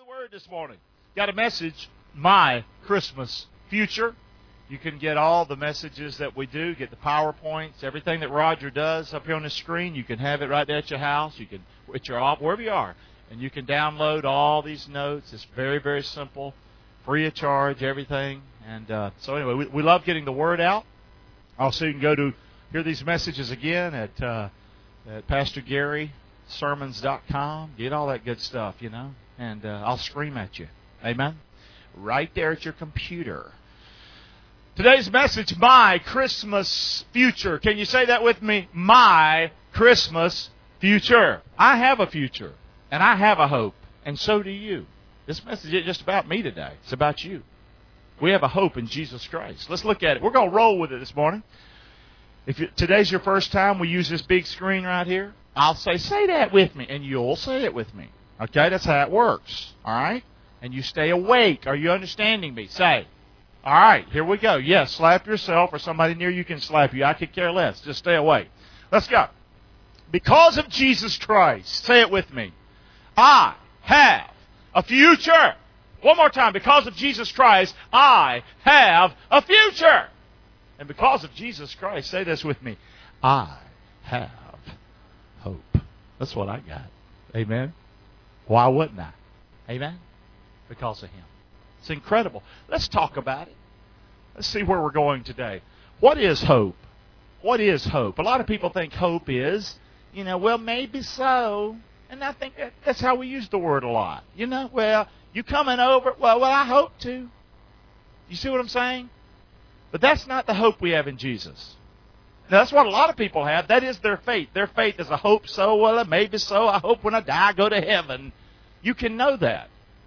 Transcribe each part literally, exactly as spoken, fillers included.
the Word this morning. Got a message, My Christmas Future. You can get all the messages that we do, get the PowerPoints, everything that Roger does up here on the screen. You can have it right there at your house. You can, at your office, wherever you are. And you can download all these notes. It's very, very simple, free of charge, everything. And uh, so anyway, we, we love getting the Word out. Also, you can go to hear these messages again at, uh, at Pastor Gary Sermons dot com. Get all that good stuff, you know. And uh, I'll scream at you. Amen? Right there at your computer. Today's message, My Christmas Future. Can you say that with me? My Christmas Future. I have a future, and I have a hope, and so do you. This message isn't just about me today. It's about you. We have a hope in Jesus Christ. Let's look at it. We're going to roll with it this morning. If you, today's your first time we use this big screen right here, I'll say, say that with me, and you'll say it with me. Okay, that's how it works. All right? And you stay awake. Are you understanding me? Say. All right, here we go. Yes, slap yourself or somebody near you can slap you. I could care less. Just stay awake. Let's go. Because of Jesus Christ, say it with me, I have a future. One more time. Because of Jesus Christ, I have a future. And because of Jesus Christ, say this with me, I have hope. That's what I got. Amen. Why wouldn't I? Amen. Because of Him. It's incredible. Let's talk about it. Let's see where we're going today. What is hope? What is hope? A lot of people think hope is, you know, well, maybe so. And I think that, that's how we use the word a lot. You know, well, you coming over? Well, well, I hope to. You see what I'm saying? But that's not the hope we have in Jesus. Now, that's what a lot of people have. That is their faith. Their faith is a hope so, well, maybe so. I hope when I die I go to heaven. You can know that.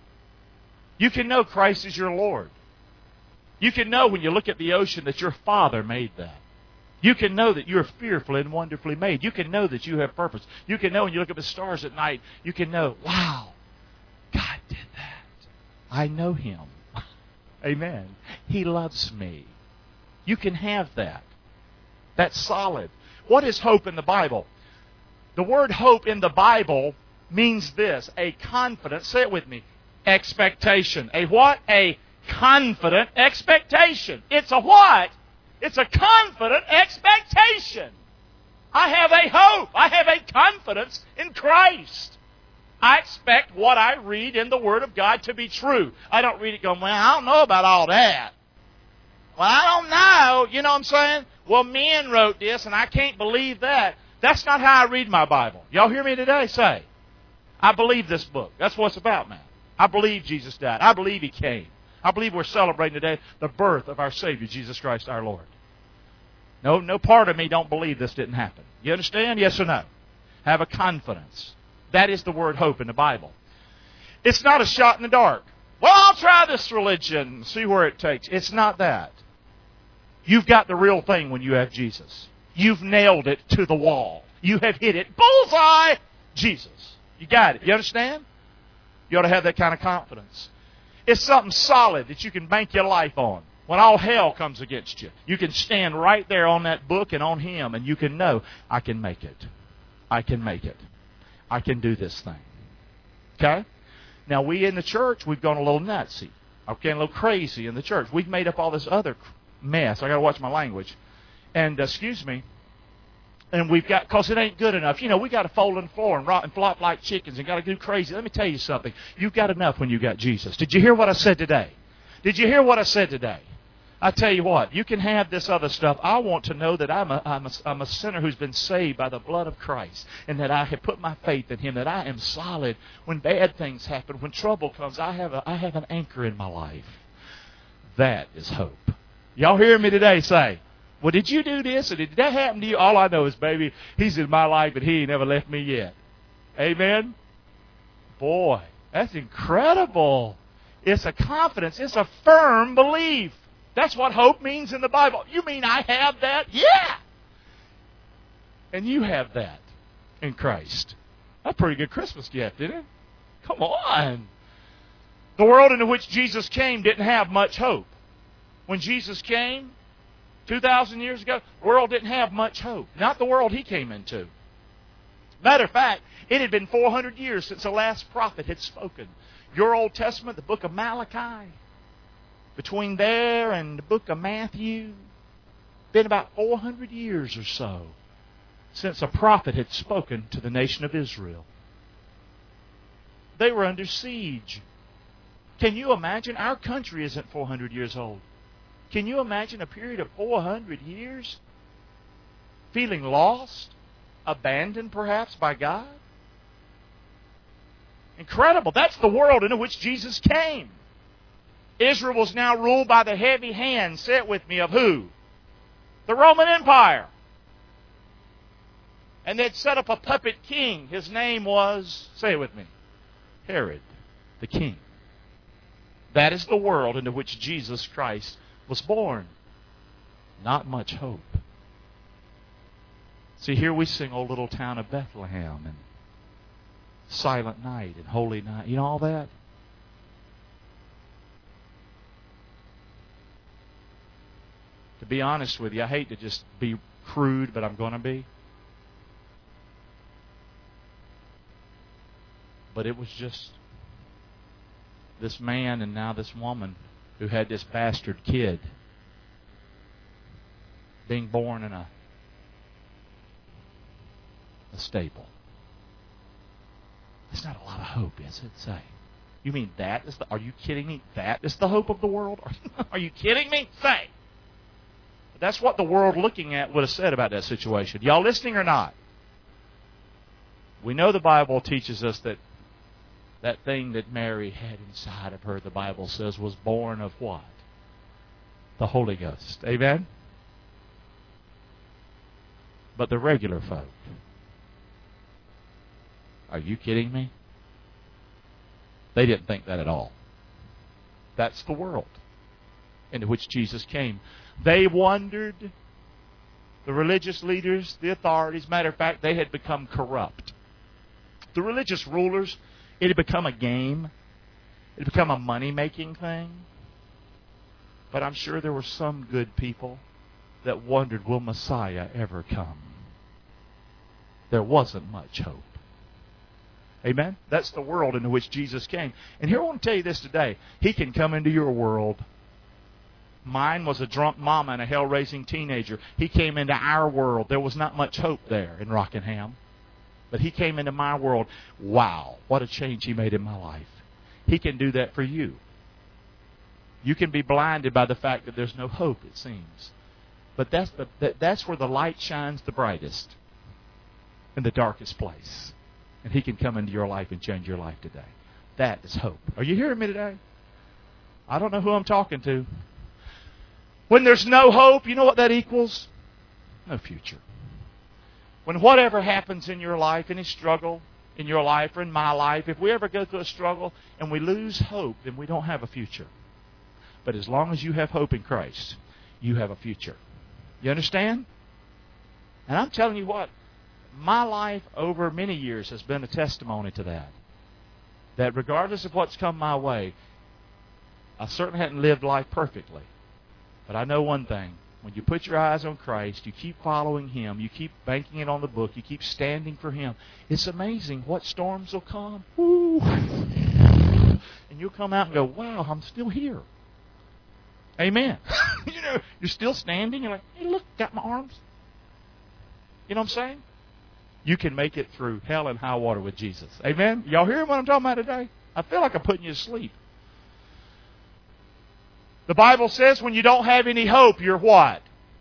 You can know Christ is your Lord. You can know when you look at the ocean that your Father made that. You can know that you're fearfully and wonderfully made. You can know that you have purpose. You can know when you look at the stars at night, you can know, wow, God did that. I know Him. Amen. He loves me. You can have that. That's solid. What is hope in the Bible? The word hope in the Bible means this, a confident, say it with me, expectation. A what? A confident expectation. It's a what? It's a confident expectation. I have a hope. I have a confidence in Christ. I expect what I read in the Word of God to be true. I don't read it going, well, I don't know about all that. Well, I don't know. You know what I'm saying? Well, men wrote this, and I can't believe that. That's not how I read my Bible. Y'all hear me today? Say, I believe this book. That's what it's about, man. I believe Jesus died. I believe He came. I believe we're celebrating today the birth of our Savior, Jesus Christ our Lord. No, no part of me don't believe this didn't happen. You understand? Yes or no? Have a confidence. That is the word hope in the Bible. It's not a shot in the dark. Well, I'll try this religion, see where it takes. It's not that. You've got the real thing when you have Jesus. You've nailed it to the wall. You have hit it. Bullseye! Jesus. You got it. You understand? You ought to have that kind of confidence. It's something solid that you can bank your life on. When all hell comes against you, you can stand right there on that book and on Him, and you can know, I can make it. I can make it. I can do this thing. Okay? Now, we in the church, we've gone a little nutsy. Okay, a little crazy in the church. We've made up all this other mess. I got to watch my language. And, uh, excuse me, and we've got, because it ain't good enough. You know, we got to fold on the floor and, rot and flop like chickens and got to do crazy. Let me tell you something. You've got enough when you got Jesus. Did you hear what I said today? Did you hear what I said today? I tell you what, you can have this other stuff. I want to know that I'm a, I'm a, I'm a sinner who's been saved by the blood of Christ, and that I have put my faith in Him, that I am solid. When bad things happen, when trouble comes, I have a, I have an anchor in my life. That is hope. Y'all hear me today say, well, did you do this, or did that happen to you? All I know is, baby, He's in my life, but He ain't never left me yet. Amen? Boy, that's incredible. It's a confidence. It's a firm belief. That's what hope means in the Bible. You mean I have that? Yeah. And you have that in Christ. That's a pretty good Christmas gift, isn't it? Come on. The world into which Jesus came didn't have much hope. When Jesus came two thousand years ago, the world didn't have much hope. Not the world He came into. Matter of fact, it had been four hundred years since the last prophet had spoken. Your Old Testament, the book of Malachi, between there and the book of Matthew, been about four hundred years or so since a prophet had spoken to the nation of Israel. They were under siege. Can you imagine? Our country isn't four hundred years old. Can you imagine a period of four hundred years? Feeling lost? Abandoned perhaps by God? Incredible. That's the world into which Jesus came. Israel was now ruled by the heavy hand, say it with me, of who? The Roman Empire. And they'd set up a puppet king. His name was, say it with me, Herod the king. That is the world into which Jesus Christ was born. Not much hope. See, here we sing Old Little Town of Bethlehem and Silent Night and Holy Night. You know all that? To be honest with you, I hate to just be crude, but I'm going to be. But it was just this man and now this woman who had this bastard kid being born in a, a stable. That's not a lot of hope, is it? Say. You mean that is the... Are you kidding me? That is the hope of the world? Are you kidding me? Say. That's what the world looking at would have said about that situation. Y'all listening or not? We know the Bible teaches us that that thing that Mary had inside of her, the Bible says, was born of what? The Holy Ghost. Amen? But the regular folk, are you kidding me? They didn't think that at all. That's the world into which Jesus came. They wondered, the religious leaders, the authorities, matter of fact, they had become corrupt. The religious rulers, it had become a game. It had become a money-making thing. But I'm sure there were some good people that wondered, will Messiah ever come? There wasn't much hope. Amen? That's the world into which Jesus came. And here I want to tell you this today. He can come into your world. Mine was a drunk mama and a hell-raising teenager. He came into our world. There was not much hope there in Rockingham. But He came into my world. Wow, what a change He made in my life. He can do that for you. You can be blinded by the fact that there's no hope, it seems. But that's, the, that, that's where the light shines the brightest, in the darkest place. And He can come into your life and change your life today. That is hope. Are you hearing me today? I don't know who I'm talking to. When there's no hope, you know what that equals? No future. When whatever happens in your life, any struggle in your life or in my life, if we ever go through a struggle and we lose hope, then we don't have a future. But as long as you have hope in Christ, you have a future. You understand? And I'm telling you what, my life over many years has been a testimony to that. That regardless of what's come my way, I certainly hadn't lived life perfectly. But I know one thing. When you put your eyes on Christ, you keep following Him, you keep banking it on the book, you keep standing for Him, it's amazing what storms will come. Woo. And you'll come out and go, wow, I'm still here. Amen. You know, you're still standing. You're like, hey, look, got my arms. You know what I'm saying? You can make it through hell and high water with Jesus. Amen? Y'all hearing what I'm talking about today? I feel like I'm putting you to sleep. The Bible says when you don't have any hope, you're what?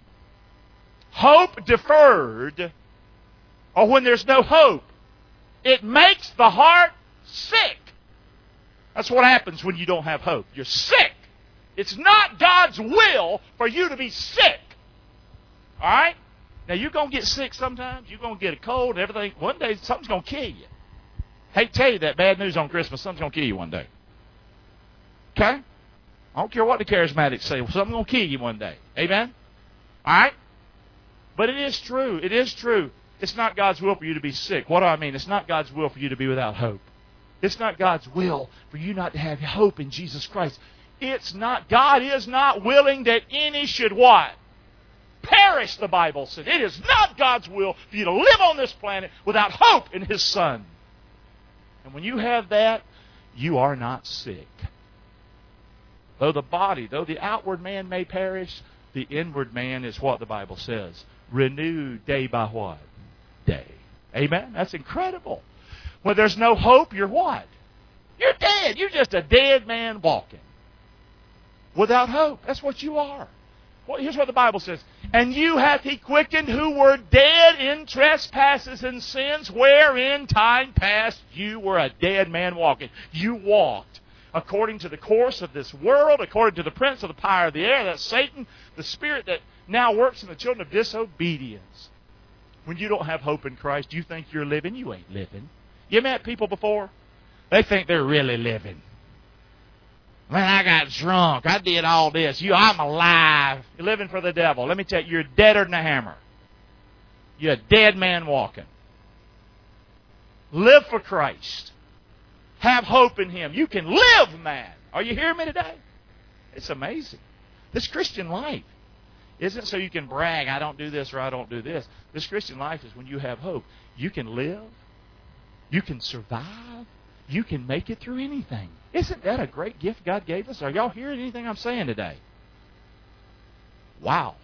Hope deferred, or when there's no hope, it makes the heart sick. That's what happens when you don't have hope. You're sick. It's not God's will for you to be sick. All right? Now, you're going to get sick sometimes. You're going to get a cold and everything. One day, something's going to kill you. Hate to tell you that bad news on Christmas. Something's going to kill you one day. Okay? I don't care what the charismatics say. Something's going to kill you one day. Amen? All right? But it is true. It is true. It's not God's will for you to be sick. What do I mean? It's not God's will for you to be without hope. It's not God's will for you not to have hope in Jesus Christ. It's not. God is not willing that any should what? Perish, the Bible said. It is not God's will for you to live on this planet without hope in His Son. And when you have that, you are not sick. Though the body, though the outward man may perish, the inward man is what the Bible says. Renewed day by what? Day. Amen? That's incredible. When there's no hope, you're what? You're dead. You're just a dead man walking. Without hope. That's what you are. Well, here's what the Bible says. And you hath he quickened who were dead in trespasses and sins, wherein time past you were a dead man walking. You walked according to the course of this world, according to the prince of the power of the air, that's Satan, the spirit that now works in the children of disobedience. When you don't have hope in Christ, you think you're living. You ain't living. You met people before? They think they're really living. Man, I got drunk. I did all this. You, I'm alive. You're living for the devil. Let me tell you, you're deader than a hammer. You're a dead man walking. Live for Christ. Have hope in Him. You can live, man. Are you hearing me today? It's amazing. This Christian life isn't so you can brag, I don't do this or I don't do this. This Christian life is when you have hope. You can live. You can survive. You can make it through anything. Isn't that a great gift God gave us? Are y'all hearing anything I'm saying today? Wow.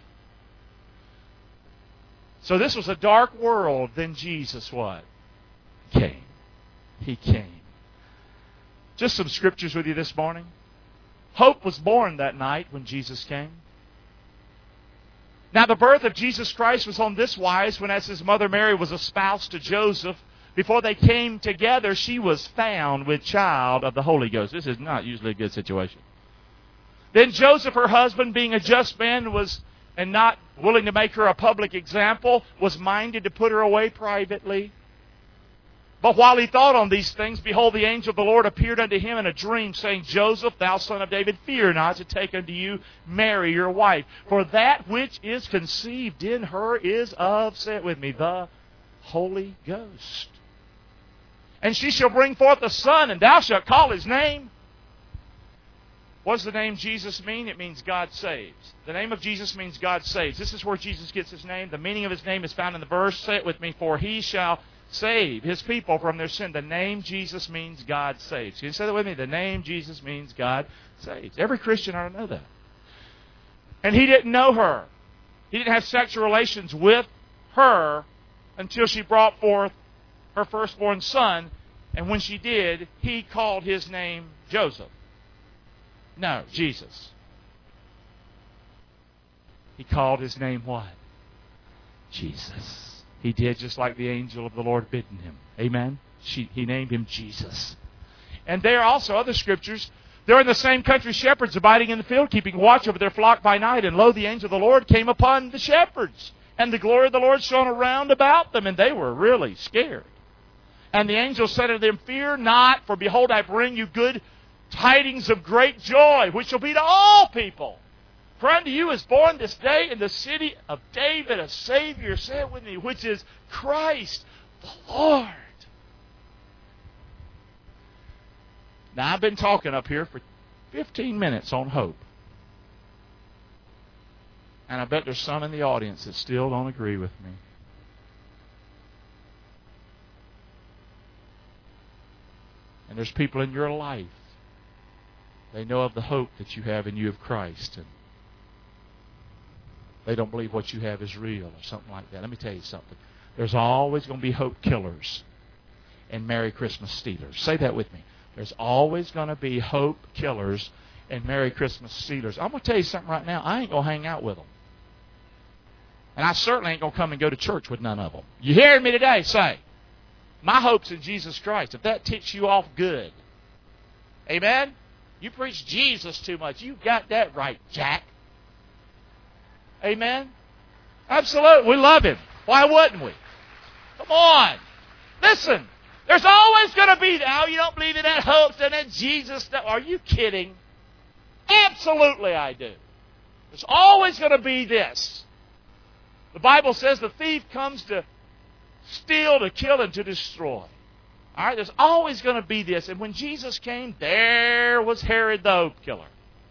So this was a dark world. Then Jesus what? Came. He came. Just some scriptures with you this morning. Hope was born that night when Jesus came. Now the birth of Jesus Christ was on this wise, when as His mother Mary was espoused to Joseph, before they came together, she was found with child of the Holy Ghost. This is not usually a good situation. Then Joseph, her husband, being a just man, was and not willing to make her a public example, was minded to put her away privately. But while he thought on these things, behold, the angel of the Lord appeared unto him in a dream, saying, Joseph, thou son of David, fear not to take unto you Mary your wife, for that which is conceived in her is of, say it with me, the Holy Ghost. And she shall bring forth a son, and thou shalt call his name. What does the name Jesus mean? It means God saves. The name of Jesus means God saves. This is where Jesus gets His name. The meaning of His name is found in the verse. Say it with me. For He shall save His people from their sin. The name Jesus means God saves. Can you say that with me? The name Jesus means God saves. Every Christian ought to know that. And he didn't know her. He didn't have sexual relations with her until she brought forth her firstborn son, and when she did, he called his name Joseph. No, Jesus. He called his name what? Jesus. He did just like the angel of the Lord bidden him. Amen? She, he named him Jesus. And there are also other scriptures. They're in the same country, shepherds abiding in the field, keeping watch over their flock by night. And lo, the angel of the Lord came upon the shepherds. And the glory of the Lord shone around about them, and they were really scared. And the angel said unto them, fear not, for behold, I bring you good tidings of great joy, which shall be to all people. For unto you is born this day in the city of David a Savior, say it with me, which is Christ the Lord. Now, I've been talking up here for fifteen minutes on hope. And I bet there's some in the audience that still don't agree with me. And there's people in your life, they know of the hope that you have in you of Christ, and they don't believe what you have is real or something like that. Let me tell you something. There's always going to be hope killers and Merry Christmas stealers. Say that with me. There's always going to be hope killers and Merry Christmas stealers. I'm going to tell you something right now. I ain't going to hang out with them. And I certainly ain't going to come and go to church with none of them. You hearing me today? Say, my hope's in Jesus Christ. If that ticks you off, good. Amen? You preach Jesus too much. You got that right, Jack. Amen? Absolutely. We love Him. Why wouldn't we? Come on. Listen. There's always going to be, oh, you don't believe in that hope and that Jesus stuff. Are you kidding? Absolutely I do. There's always going to be this. The Bible says the thief comes to steal, to kill, and to destroy. All right, there's always going to be this. And when Jesus came, there was Herod the hope killer.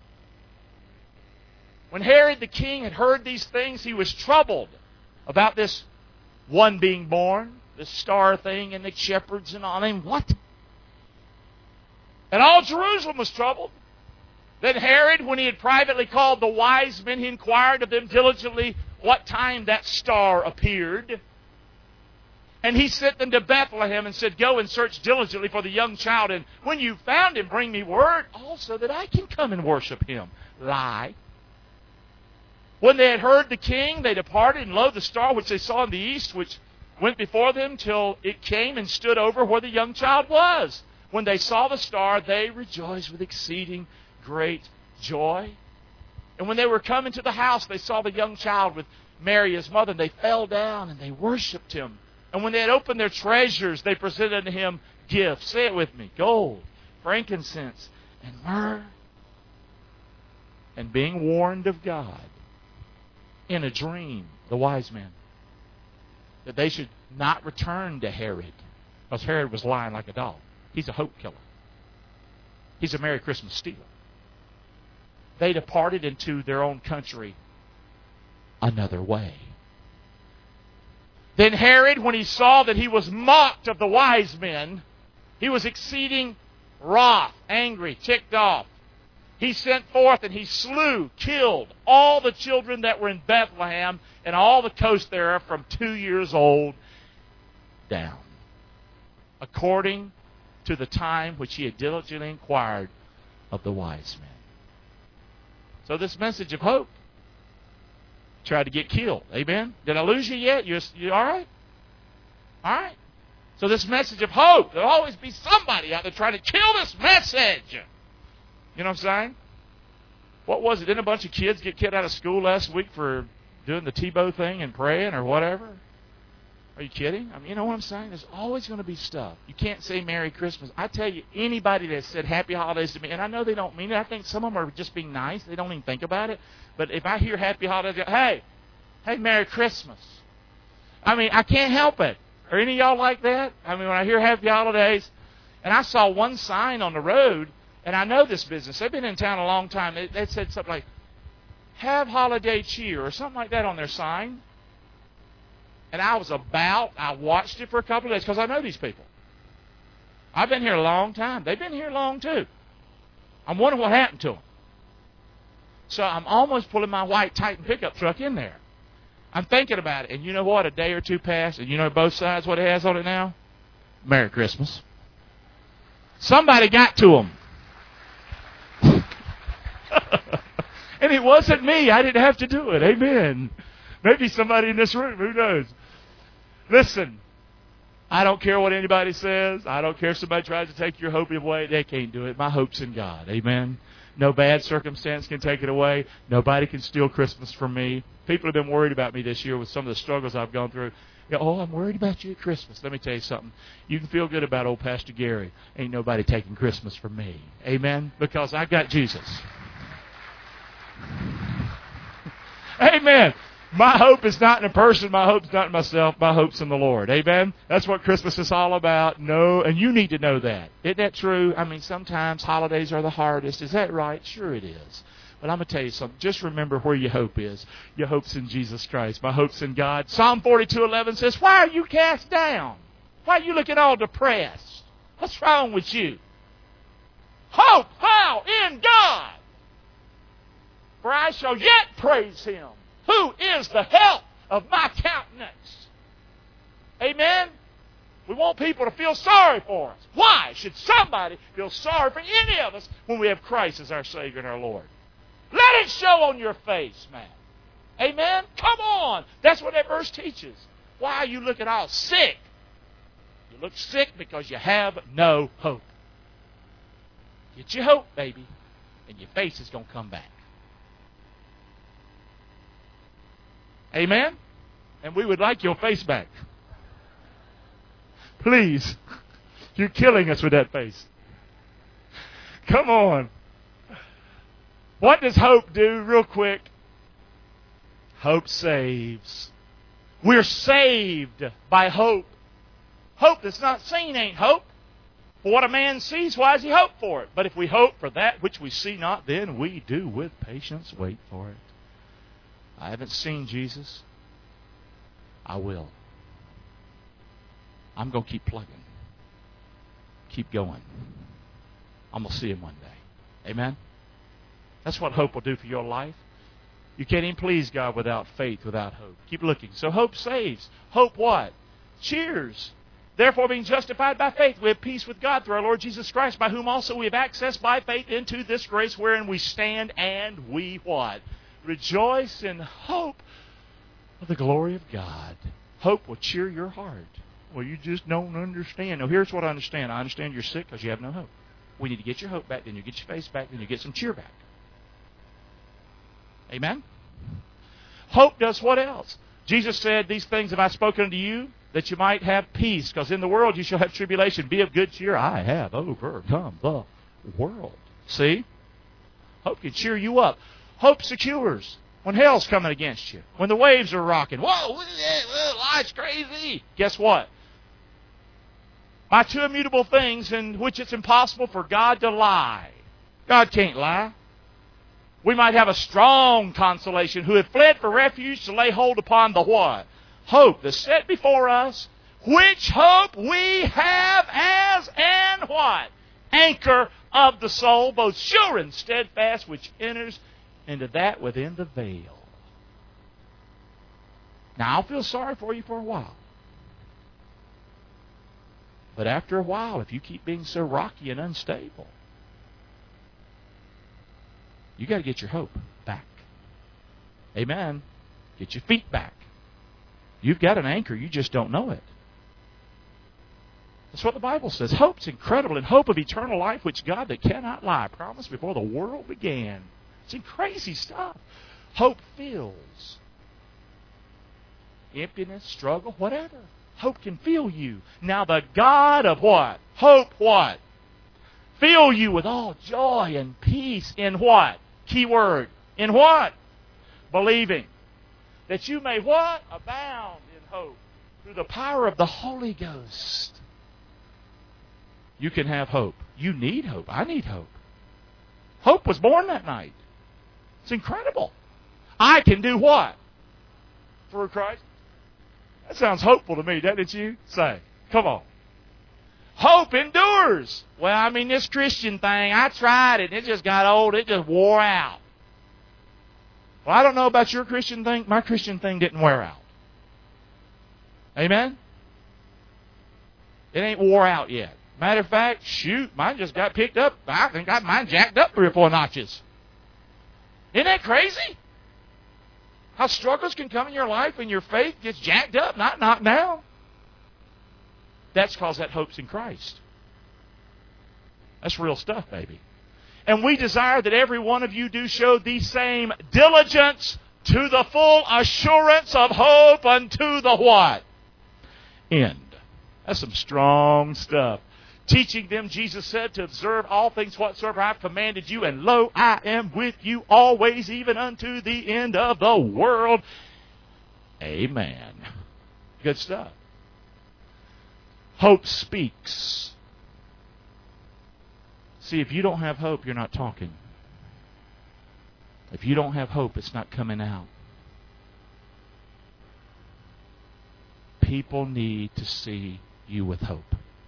When Herod the king had heard these things, he was troubled about this one being born, this star thing, and the shepherds and all. I mean, what? And all Jerusalem was troubled. Then Herod, when he had privately called the wise men, he inquired of them diligently what time that star appeared. And he sent them to Bethlehem and said, Go and search diligently for the young child, and when you found him, bring me word also that I can come and worship him. Lie. When they had heard the king, they departed, and lo, the star which they saw in the east, which went before them till it came and stood over where the young child was. When they saw the star, they rejoiced with exceeding great joy. And when they were come into the house, they saw the young child with Mary his mother, and they fell down and they worshipped him. And when they had opened their treasures, they presented unto him gifts. Say it with me. Gold, frankincense, and myrrh. And being warned of God in a dream, the wise men, that they should not return to Herod, because Herod was lying like a dog. He's a hope killer. He's a Merry Christmas stealer. They departed into their own country another way. Then Herod, when he saw that he was mocked of the wise men, he was exceeding wroth, angry, ticked off. He sent forth and he slew, killed all the children that were in Bethlehem and all the coast thereof from two years old down, according to the time which he had diligently inquired of the wise men. So this message of hope tried to get killed. Amen? Did I lose you yet? You, you all right? All right. So this message of hope, there'll always be somebody out there trying to kill this message. You know what I'm saying? What was it? Didn't a bunch of kids get kicked out of school last week for doing the Tebow thing and praying or whatever? Are you kidding? I mean, you know what I'm saying? There's always going to be stuff. You can't say Merry Christmas. I tell you, anybody that said Happy Holidays to me, and I know they don't mean it. I think some of them are just being nice. They don't even think about it. But if I hear Happy Holidays, hey, hey, Merry Christmas. I mean, I can't help it. Are any of y'all like that? I mean, when I hear Happy Holidays, and I saw one sign on the road, and I know this business. They've been in town a long time. It, it said something like, have holiday cheer, or something like that on their sign. And I was about, I watched it for a couple of days because I know these people. I've been here a long time. They've been here long too. I'm wondering what happened to them. So I'm almost pulling my white Titan pickup truck in there. I'm thinking about it. And you know what? A day or two passed. And you know both sides what it has on it now? Merry Christmas. Somebody got to them. And it wasn't me. I didn't have to do it. Amen. Maybe somebody in this room. Who knows? Listen, I don't care what anybody says. I don't care if somebody tries to take your hope away. They can't do it. My hope's in God. Amen. No bad circumstance can take it away. Nobody can steal Christmas from me. People have been worried about me this year with some of the struggles I've gone through. You know, oh, I'm worried about you at Christmas. Let me tell you something. You can feel good about old Pastor Gary. Ain't nobody taking Christmas from me. Amen? Because I got Jesus. Amen. My hope is not in a person. My hope's not in myself. My hope's in the Lord. Amen? That's what Christmas is all about. No, and you need to know that. Isn't that true? I mean, sometimes holidays are the hardest. Is that right? Sure it is. But I'm going to tell you something. Just remember where your hope is. Your hope's in Jesus Christ. My hope's in God. Psalm forty-two eleven says, why are you cast down? Why are you looking all depressed? What's wrong with you? Hope, how? In God. For I shall yet praise Him, who is the help of my countenance. Amen? We want people to feel sorry for us. Why should somebody feel sorry for any of us when we have Christ as our Savior and our Lord? Let it show on your face, man. Amen? Come on. That's what that verse teaches. Why are you looking all sick? You look sick because you have no hope. Get your hope, baby, and your face is going to come back. Amen? And we would like your face back. Please. You're killing us with that face. Come on. What does hope do, real quick? Hope saves. We're saved by hope. Hope that's not seen ain't hope. For what a man sees, why does he hope for it? But if we hope for that which we see not, then we do with patience wait for it. I haven't seen Jesus. I will. I'm going to keep plugging. Keep going. I'm going to see Him one day. Amen? That's what hope will do for your life. You can't even please God without faith, without hope. Keep looking. So hope saves. Hope what? Cheers. Therefore, being justified by faith, we have peace with God through our Lord Jesus Christ, by whom also we have access by faith into this grace wherein we stand, and we what? Rejoice in hope of the glory of God. Hope will cheer your heart. Well, you just don't understand. Now, here's what I understand. I understand you're sick because you have no hope. We need to get your hope back, then you get your faith back, then you get some cheer back. Amen? Hope does what else? Jesus said, these things have I spoken unto you, that you might have peace, because in the world you shall have tribulation. Be of good cheer. I have overcome the world. See? Hope can cheer you up. Hope secures when hell's coming against you, when the waves are rocking. Whoa, life's crazy. Guess what? My two immutable things in which it's impossible for God to lie. God can't lie. We might have a strong consolation who have fled for refuge to lay hold upon the what? Hope that's set before us, which hope we have as an what? Anchor of the soul, both sure and steadfast, which enters into that within the veil. Now, I'll feel sorry for you for a while. But after a while, if you keep being so rocky and unstable, you got to get your hope back. Amen. Get your feet back. You've got an anchor, you just don't know it. That's what the Bible says. Hope's incredible, and hope of eternal life, which God that cannot lie promised before the world began. It's crazy stuff. Hope fills. Emptiness, struggle, whatever. Hope can fill you. Now the God of what? Hope what? Fill you with all joy and peace in what? Key word. In what? Believing. That you may what? Abound in hope. Through the power of the Holy Ghost. You can have hope. You need hope. I need hope. Hope was born that night. It's incredible. I can do what? Through Christ? That sounds hopeful to me, doesn't it you? Say, come on. Hope endures. Well, I mean, this Christian thing, I tried it. It just got old. It just wore out. Well, I don't know about your Christian thing. My Christian thing didn't wear out. Amen? It ain't wore out yet. Matter of fact, shoot, mine just got picked up. I think I mine jacked up three or four notches. Isn't that crazy? How struggles can come in your life and your faith gets jacked up, not knocked down. That's because that hope's in Christ. That's real stuff, baby. And we desire that every one of you do show the same diligence to the full assurance of hope unto the what? End. That's some strong stuff. Teaching them, Jesus said, to observe all things whatsoever I have commanded you, and lo, I am with you always, even unto the end of the world. Amen. Good stuff. Hope speaks. See, if you don't have hope, you're not talking. If you don't have hope, it's not coming out. People need to see you with hope.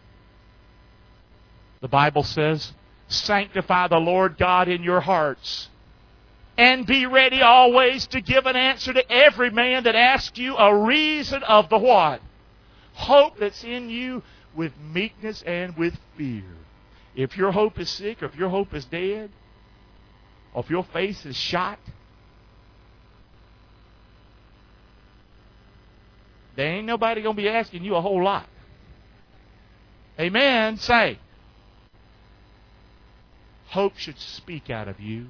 The Bible says, sanctify the Lord God in your hearts, and be ready always to give an answer to every man that asks you a reason of the what? Hope that's in you, with meekness and with fear. If your hope is sick, or if your hope is dead, or if your face is shot, there ain't nobody going to be asking you a whole lot. Amen. Say. Hope should speak out of you.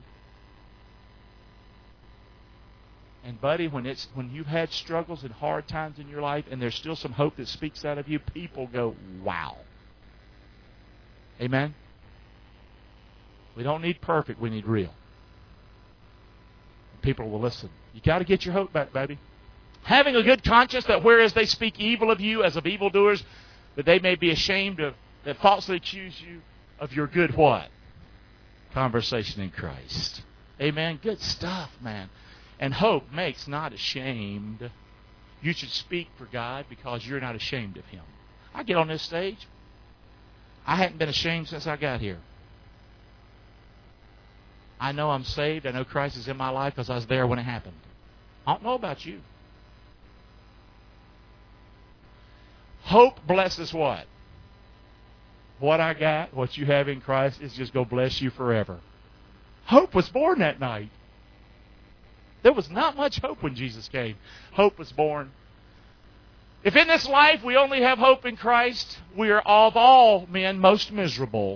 And buddy, when it's when you've had struggles and hard times in your life and there's still some hope that speaks out of you, people go, wow. Amen? We don't need perfect, we need real. People will listen. You got to get your hope back, baby. Having a good conscience, that whereas they speak evil of you as of evildoers, that they may be ashamed of, that falsely accuse you of your good what? Conversation in Christ. Amen. Good stuff, man. And hope makes not ashamed. You should speak for God because you're not ashamed of Him. I get on this stage. I hadn't been ashamed since I got here. I know I'm saved. I know Christ is in my life because I was there when it happened. I don't know about you. Hope blesses what? What I got, what you have in Christ, is just going to bless you forever. Hope was born that night. There was not much hope when Jesus came. Hope was born. If in this life we only have hope in Christ, we are of all men most miserable.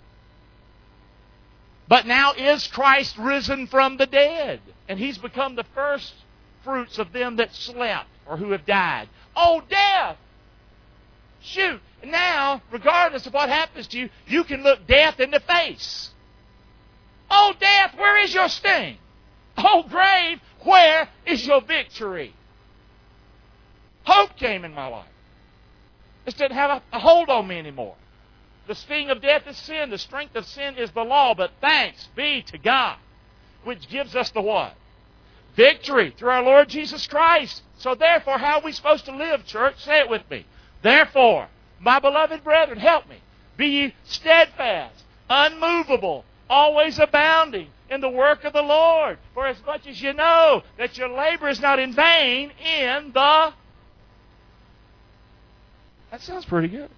But now is Christ risen from the dead, and He's become the first fruits of them that slept or who have died. Oh, death! Shoot! Now, regardless of what happens to you, you can look death in the face. Oh, death, where is your sting? Oh, grave, where is your victory? Hope came in my life. This didn't have a, a hold on me anymore. The sting of death is sin. The strength of sin is the law. But thanks be to God, which gives us the what? Victory through our Lord Jesus Christ. So therefore, how are we supposed to live, church? Say it with me. Therefore, my beloved brethren, help me. Be ye steadfast, unmovable, always abounding in the work of the Lord. For as much as you know that your labor is not in vain in the... That sounds pretty good.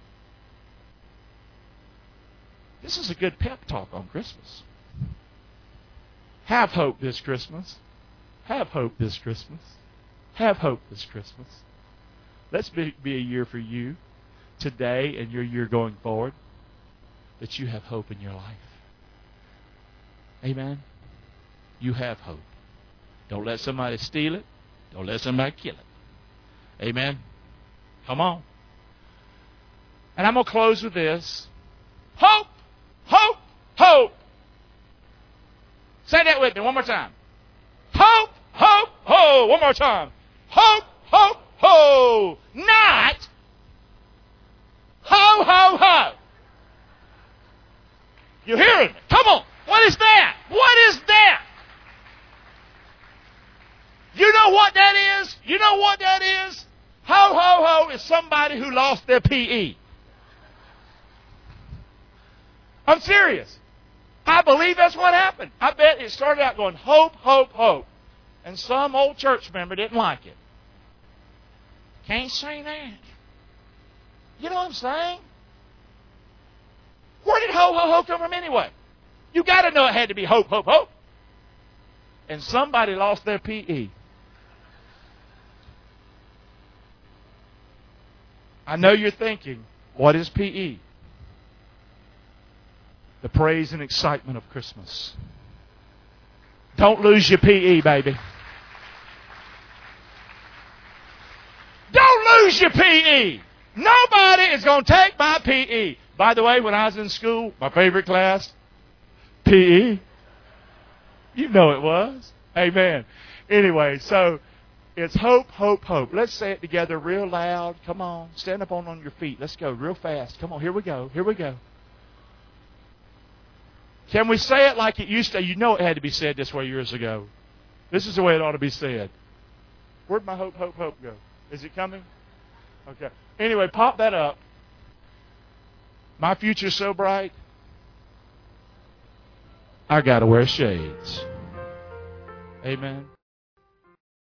This is a good pep talk on Christmas. Have hope this Christmas. Have hope this Christmas. Have hope this Christmas. Let's be, be a year for you today and your year going forward that you have hope in your life. Amen? You have hope. Don't let somebody steal it. Don't let somebody kill it. Amen? Come on. And I'm going to close with this. Hope! Hope! Hope! Say that with me one more time. Hope! Hope! Ho! One more time. Hope! Hope! Ho! Not ho! Ho! Ho! You hearing me? Come on! What is that? What is that? You know what that is? You know what that is? Ho! Ho! Ho is somebody who lost their P E. I'm serious. I believe that's what happened. I bet it started out going hope, hope, hope. And some old church member didn't like it. Can't say that. You know what I'm saying? Where did ho, ho, ho come from anyway? You got to know it had to be hope, hope, hope. And somebody lost their P E. I know you're thinking, what is P E? The praise and excitement of Christmas. Don't lose your P E, baby. Don't lose your P E. Nobody is going to take my P E. By the way, when I was in school, my favorite class, P E. You know it was. Amen. Anyway, so it's hope, hope, hope. Let's say it together real loud. Come on. Stand up on, on your feet. Let's go real fast. Come on. Here we go. Here we go. Can we say it like it used to? You know it had to be said this way years ago. This is the way it ought to be said. Where'd my hope, hope, hope go? Is it coming? Okay. Anyway, pop that up. My future's so bright, I got to wear shades. Amen.